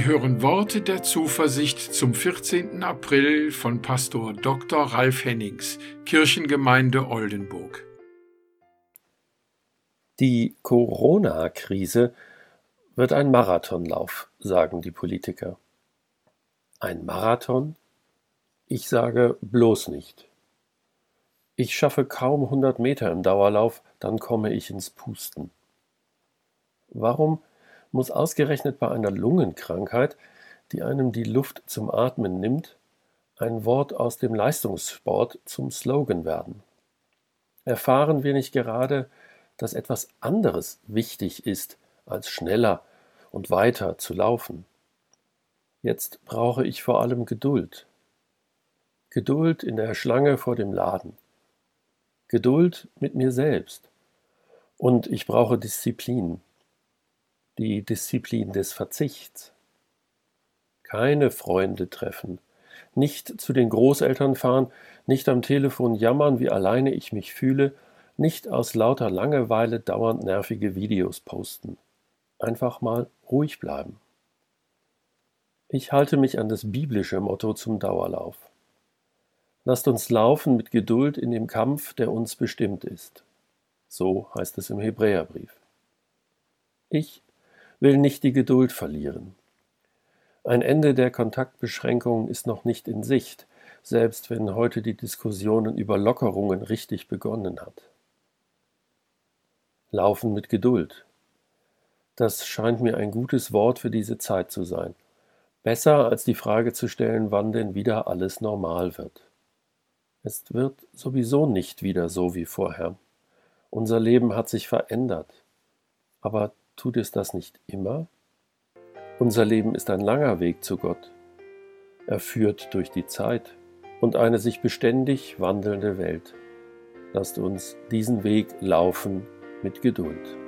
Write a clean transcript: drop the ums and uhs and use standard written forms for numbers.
hören Worte der Zuversicht zum 14. April von Pastor Dr. Ralf Hennings, Kirchengemeinde Oldenburg. Die Corona-Krise wird ein Marathonlauf, sagen die Politiker. Ein Marathon? Ich sage bloß nicht. Ich schaffe kaum 100 Meter im Dauerlauf, dann komme ich ins Pusten. Warum muss ausgerechnet bei einer Lungenkrankheit, die einem die Luft zum Atmen nimmt, ein Wort aus dem Leistungssport zum Slogan werden? Erfahren wir nicht gerade, dass etwas anderes wichtig ist, als schneller und weiter zu laufen? Jetzt brauche ich vor allem Geduld. Geduld in der Schlange vor dem Laden. Geduld mit mir selbst. Und ich brauche Disziplin. Die Disziplin des Verzichts. Keine Freunde treffen, nicht zu den Großeltern fahren, nicht am Telefon jammern, wie alleine ich mich fühle, nicht aus lauter Langeweile dauernd nervige Videos posten. Einfach mal ruhig bleiben. Ich halte mich an das biblische Motto zum Dauerlauf. Lasst uns laufen mit Geduld in dem Kampf, der uns bestimmt ist. So heißt es im Hebräerbrief. Ich will nicht die Geduld verlieren. Ein Ende der Kontaktbeschränkungen ist noch nicht in Sicht, selbst wenn heute die Diskussionen über Lockerungen richtig begonnen hat. Laufen mit Geduld. Das scheint mir ein gutes Wort für diese Zeit zu sein. Besser als die Frage zu stellen, wann denn wieder alles normal wird. Es wird sowieso nicht wieder so wie vorher. Unser Leben hat sich verändert. Aber tut es das nicht immer? Unser Leben ist ein langer Weg zu Gott. Er führt durch die Zeit und eine sich beständig wandelnde Welt. Lasst uns diesen Weg laufen mit Geduld.